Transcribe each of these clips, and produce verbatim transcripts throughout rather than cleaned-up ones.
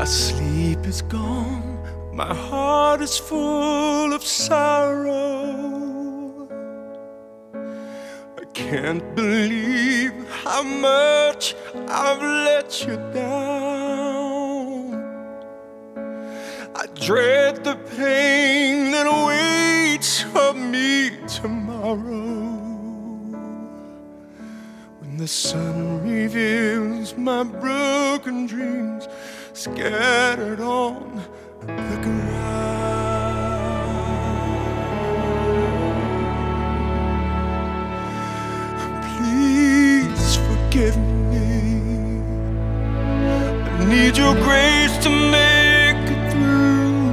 My sleep is gone, my heart is full of sorrow. I can't believe how much I've let you down. I dread the pain that waits for me tomorrow, when the sun reveals my broken dreams scattered on the ground. Please forgive me. I need your grace to make it through.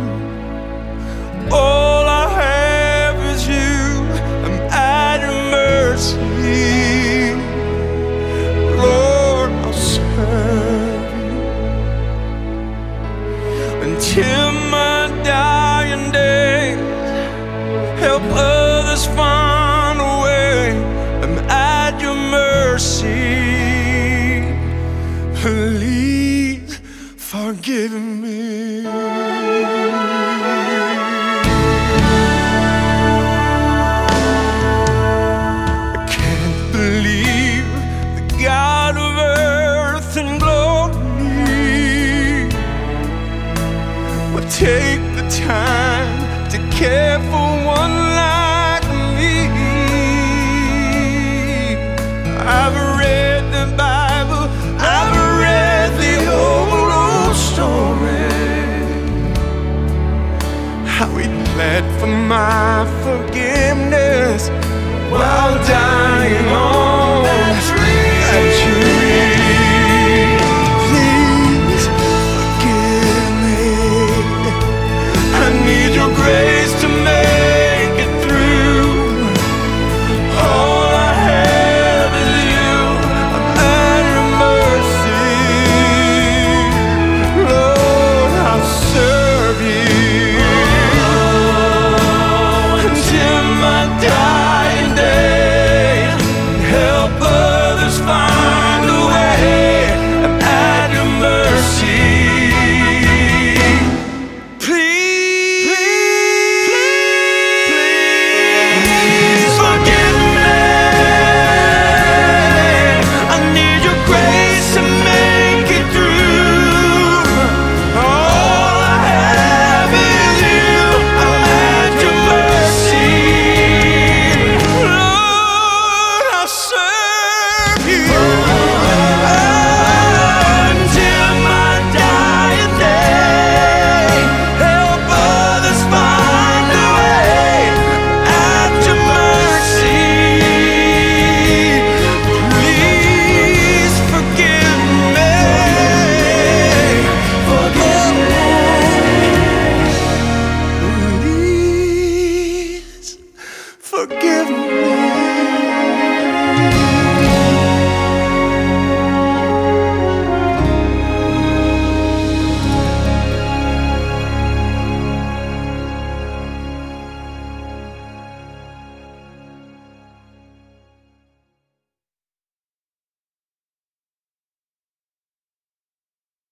All I have is you. I'm at your mercy. Lord, I'll serve you until my dying days. Help others find a way. I'm at your mercy. Please forgive me. I can't believe the God of earth and glory would take the time to care for one like me. I've read the Bible, I've read the old, old story, how he bled for my forgiveness while dying on that tree.